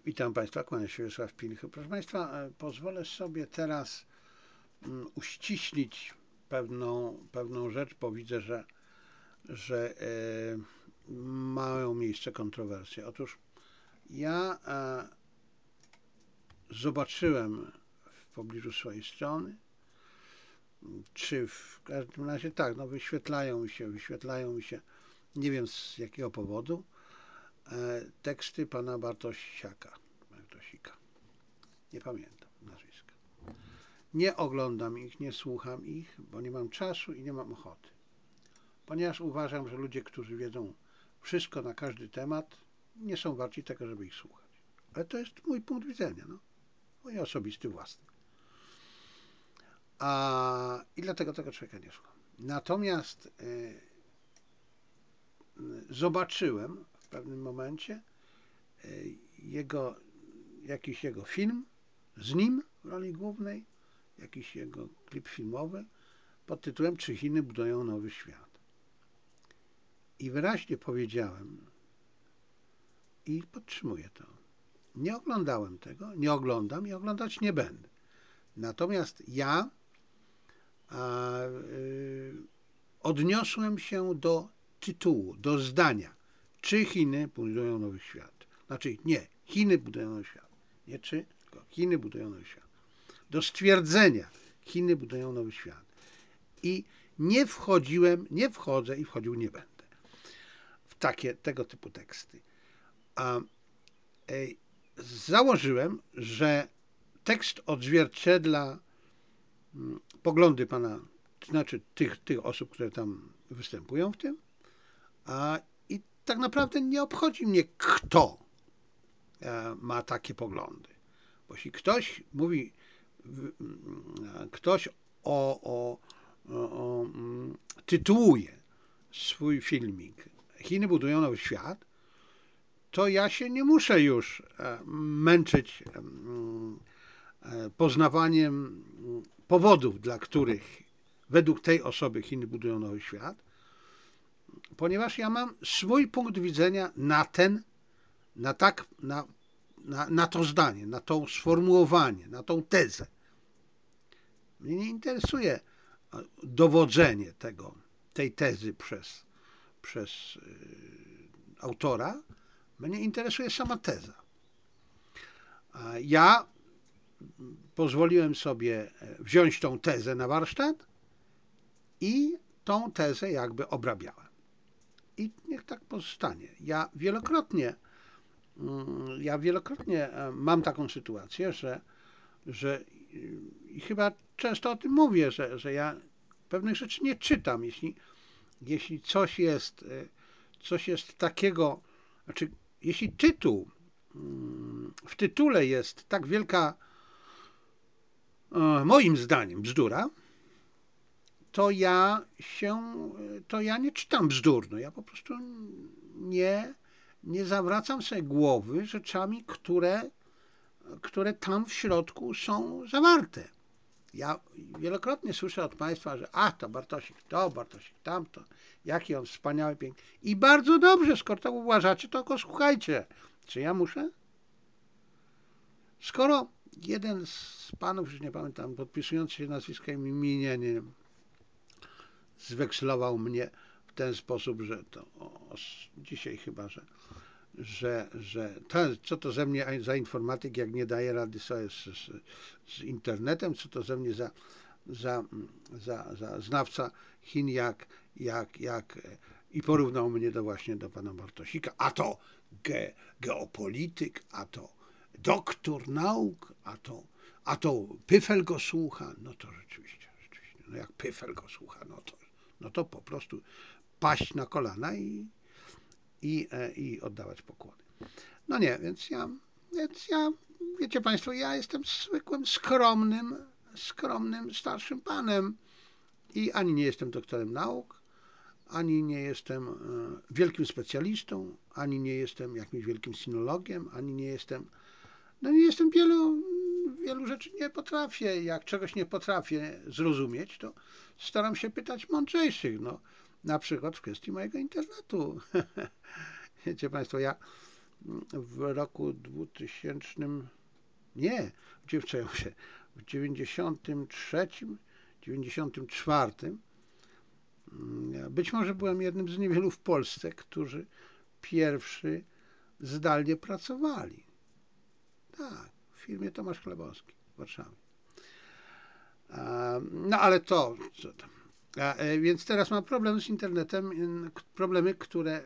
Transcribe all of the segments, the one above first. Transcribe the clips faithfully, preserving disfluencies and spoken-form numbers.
Witam Państwa, kłaniam się Wiesław Pilch. Proszę Państwa, pozwolę sobie teraz uściślić pewną, pewną rzecz, bo widzę, że, że e, mają miejsce kontrowersje. Otóż ja e, zobaczyłem w pobliżu swojej strony, czy w każdym razie tak, no wyświetlają mi się, wyświetlają mi się, nie wiem z jakiego powodu, e, teksty pana Bartosiaka. Bartosika. Nie pamiętam nazwiska. Nie oglądam ich, nie słucham ich, bo nie mam czasu i nie mam ochoty. Ponieważ uważam, że ludzie, którzy wiedzą wszystko na każdy temat, nie są warci tego, żeby ich słuchać. Ale to jest mój punkt widzenia, no. Mój osobisty, własny. A, I dlatego tego człowieka nie słucham. Natomiast y, y, zobaczyłem w pewnym momencie y, jego, jakiś jego film z nim w roli głównej, jakiś jego klip filmowy pod tytułem Czy Chiny budują nowy świat? I wyraźnie powiedziałem i podtrzymuję to. Nie oglądałem tego, nie oglądam i oglądać nie będę. Natomiast ja a, y, odniosłem się do tytułu, do zdania. Czy Chiny budują nowy świat? Znaczy nie, Chiny budują nowy świat. Nie czy, tylko Chiny budują nowy świat. Do stwierdzenia, Chiny budują nowy świat. I nie wchodziłem, nie wchodzę i wchodził nie będę w takie, tego typu teksty. A, e, założyłem, że tekst odzwierciedla m, poglądy pana, to znaczy tych, tych osób, które tam występują w tym, a i tak naprawdę nie obchodzi mnie, kto e, ma takie poglądy. Bo jeśli ktoś mówi, w, m, ktoś o, o, o, o m, tytułuje swój filmik Chiny budują nowy świat, to ja się nie muszę już męczyć poznawaniem powodów, dla których według tej osoby Chiny budują nowy świat, ponieważ ja mam swój punkt widzenia na ten, na tak, na, na, na to zdanie, na to sformułowanie, na tą tezę. Mnie nie interesuje dowodzenie tego, tej tezy przez, przez autora, mnie interesuje sama teza. Ja pozwoliłem sobie wziąć tą tezę na warsztat i tą tezę jakby obrabiałem. I niech tak pozostanie. Ja wielokrotnie, ja wielokrotnie mam taką sytuację, że, że i chyba często o tym mówię, że, że ja pewnych rzeczy nie czytam. Jeśli, jeśli coś jest, coś jest takiego, znaczy jeśli tytuł, w tytule jest tak wielka, moim zdaniem, bzdura, to ja się, to ja nie czytam bzdur, no ja po prostu nie, nie zawracam sobie głowy rzeczami, które, które tam w środku są zawarte. Ja wielokrotnie słyszę od Państwa, że a, to Bartosik to, Bartosik tamto, jaki on wspaniały, piękny. I bardzo dobrze, skoro to uważacie, to go słuchajcie. Czy ja muszę? Skoro jeden z panów, już nie pamiętam, podpisujący się nazwiskiem imieniem, zwekslował mnie w ten sposób, że to o, dzisiaj chyba, że, że, że to, co to ze mnie za informatyk, jak nie daje rady sobie z, z, z internetem, co to ze mnie za, za, za, za znawca Chin, jak, jak, jak i porównał mnie do właśnie do pana Bartosika, a to ge, geopolityk, a to doktor nauk, a to, a to Pyfel go słucha, no to rzeczywiście, rzeczywiście, no jak Pyfel go słucha, no to no to po prostu paść na kolana i, i, i oddawać pokłony. No nie, więc ja, więc ja, wiecie Państwo, ja jestem zwykłym, skromnym, skromnym, starszym panem i ani nie jestem doktorem nauk, ani nie jestem wielkim specjalistą, ani nie jestem jakimś wielkim sinologiem, ani nie jestem, no nie jestem wielu, wielu rzeczy nie potrafię. Jak czegoś nie potrafię zrozumieć, to staram się pytać mądrzejszych, no na przykład w kwestii mojego internetu. Wiecie Państwo, ja w roku dwutysięcznym, nie, dziewczę się, w dziewięćdziesiątym trzecim, dziewięćdziesiątym czwartym, być może byłem jednym z niewielu w Polsce, którzy pierwszy zdalnie pracowali. Tak, w firmie Tomasz Chlebowski w Warszawie. No ale to, co tam. A, więc teraz mam problem z internetem, problemy, które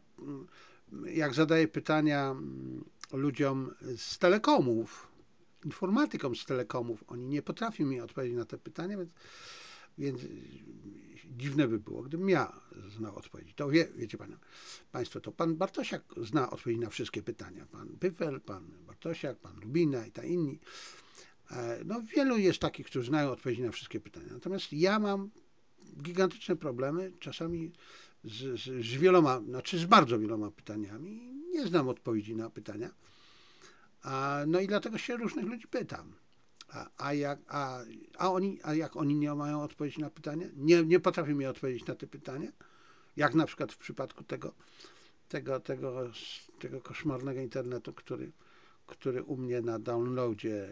jak zadaję pytania ludziom z telekomów, informatykom z telekomów, oni nie potrafią mi odpowiedzieć na te pytania, więc, więc dziwne by było, gdybym ja znał odpowiedzi. To wie, wiecie pan, Państwo, to pan Bartosiak zna odpowiedzi na wszystkie pytania. Pan Pyfel, pan Bartosiak, pan Lubina i ta inni. No, wielu jest takich, którzy znają odpowiedzi na wszystkie pytania. Natomiast ja mam gigantyczne problemy, czasami z, z, z wieloma, znaczy z bardzo wieloma pytaniami. Nie znam odpowiedzi na pytania. A, no i dlatego się różnych ludzi pytam. A, a, jak, a, a, oni, a jak oni nie mają odpowiedzi na pytania? Nie, nie potrafią mi odpowiedzieć na te pytania? Jak na przykład w przypadku tego, tego, tego, tego koszmarnego internetu, który, który u mnie na downloadzie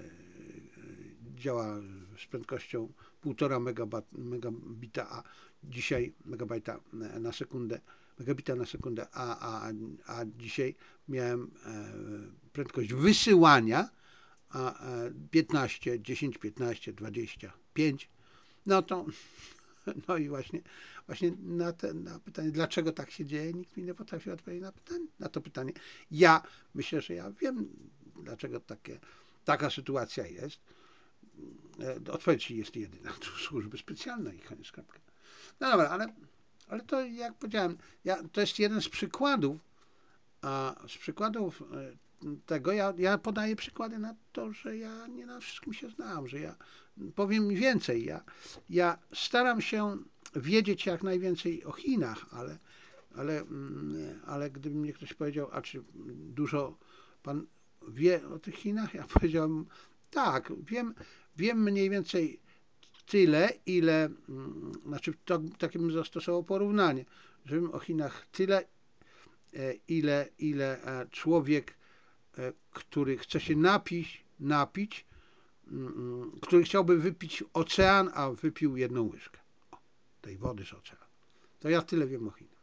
działa z prędkością półtora megabita, a dzisiaj megabajta na sekundę, megabita na sekundę, a, a, a dzisiaj miałem prędkość wysyłania a piętnaście, dziesięć, piętnaście, dwadzieścia pięć, no to no i właśnie, właśnie na, te, na pytanie, dlaczego tak się dzieje, nikt mi nie potrafi odpowiedzieć na, pytanie, na to pytanie. Ja myślę, że ja wiem, dlaczego takie, taka sytuacja jest. Odpowiedź jest jedyna, to służby specjalne i koniec, kropka. No dobra, ale, ale to jak powiedziałem, ja, to jest jeden z przykładów, a z przykładów tego, ja, ja podaję przykłady na to, że ja nie na wszystkim się znam, że ja powiem więcej, ja, ja staram się wiedzieć jak najwięcej o Chinach, ale, ale, ale gdyby mnie ktoś powiedział, a czy dużo pan wie o tych Chinach? Ja powiedziałem, tak, wiem, wiem mniej więcej tyle, ile, znaczy to, takie bym zastosował porównanie, że wiem o Chinach tyle, ile, ile człowiek, który chce się napić, napić, który chciałby wypić ocean, a wypił jedną łyżkę o, tej wody z oceanu. To ja tyle wiem o Chinach.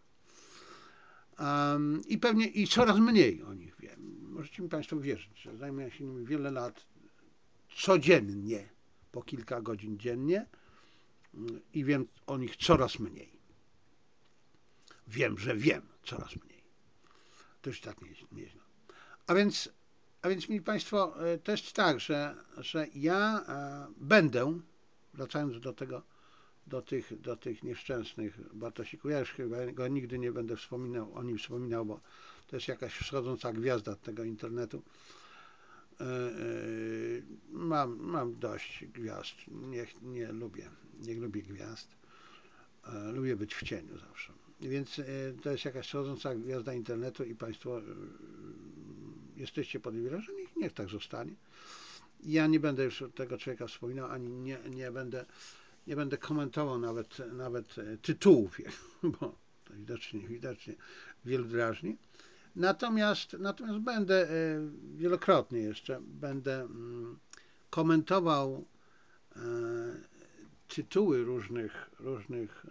Um, I pewnie i coraz mniej o nich wiem. Możecie mi Państwo wierzyć, że zajmuję się nimi wiele lat codziennie, po kilka godzin dziennie i wiem o nich coraz mniej. Wiem, że wiem coraz mniej. To już tak nie, nie znam. A więc, a więc, mili Państwo, to jest tak, że, że ja będę, wracając do tego, do tych, do tych nieszczęsnych Bartosików, ja już chyba go nigdy nie będę wspominał, o nim wspominał, bo to jest jakaś wschodząca gwiazda tego internetu. Mam, mam dość gwiazd, nie, nie lubię, nie lubię gwiazd, lubię być w cieniu zawsze. Więc to jest jakaś wschodząca gwiazda internetu i Państwo jesteście pod jej wrażeniem, niech tak zostanie. Ja nie będę już tego człowieka wspominał, ani nie, nie będę nie będę komentował nawet, nawet tytułów, bo to widocznie, widocznie wielu drażni. Natomiast, natomiast będę wielokrotnie jeszcze będę komentował tytuły różnych, różnych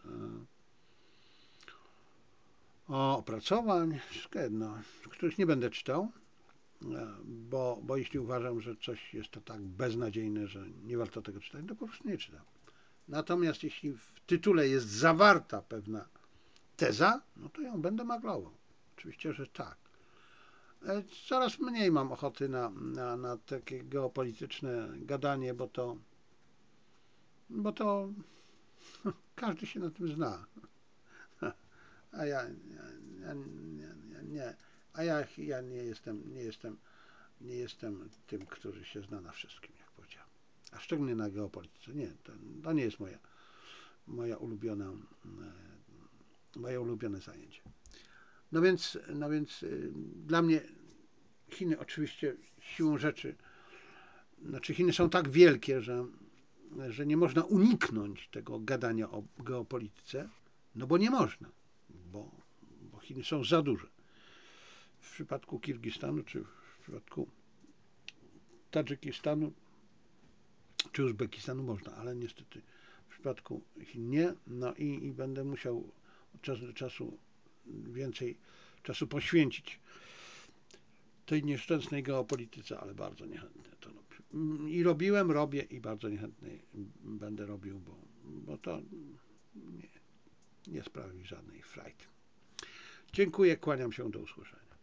opracowań, wszystko jedno, których nie będę czytał, bo, bo jeśli uważam, że coś jest to tak beznadziejne, że nie warto tego czytać, to po prostu nie czytam. Natomiast jeśli w tytule jest zawarta pewna teza, no to ją będę maglował. Oczywiście, że tak. Coraz mniej mam ochoty na, na, na takie geopolityczne gadanie, bo to, bo to każdy się na tym zna. A ja, ja, ja, ja nie, a ja, ja nie jestem, nie jestem, nie jestem tym, który się zna na wszystkim, jak powiedziałem. A szczególnie na geopolityce. Nie, to, to nie jest moja, moja ulubiona, moje ulubione zajęcie. No więc, no więc dla mnie Chiny oczywiście siłą rzeczy, znaczy Chiny są tak wielkie, że, że nie można uniknąć tego gadania o geopolityce, no bo nie można, bo, bo Chiny są za duże. w przypadku Kirgistanu, czy w przypadku Tadżykistanu, czy Uzbekistanu można, ale niestety w przypadku Chin nie. No i, i będę musiał od czasu do czasu więcej czasu poświęcić tej nieszczęsnej geopolityce, ale bardzo niechętnie to robię. I robiłem, robię i bardzo niechętnie będę robił, bo, bo to nie, nie sprawi żadnej frajdy. Dziękuję, kłaniam się, do usłyszenia.